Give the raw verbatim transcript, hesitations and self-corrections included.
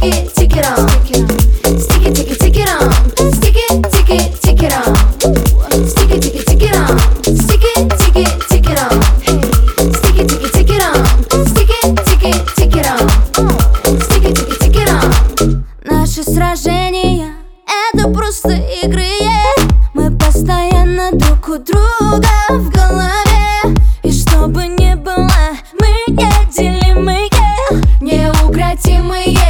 Sticky, tick it on. Sticky, ticky, tick it on. Sticky, ticky, tick it on. Sticky, ticky, tick it on. Sticky, ticky, tick it on. Sticky, ticky, tick it on. Sticky, ticky, tick it on. Sticky, ticky, tick it on. Наши сражения — это просто игры, yeah. Мы постоянно друг у друга в голове. И что бы ни было, мы неделимые, неукротимые.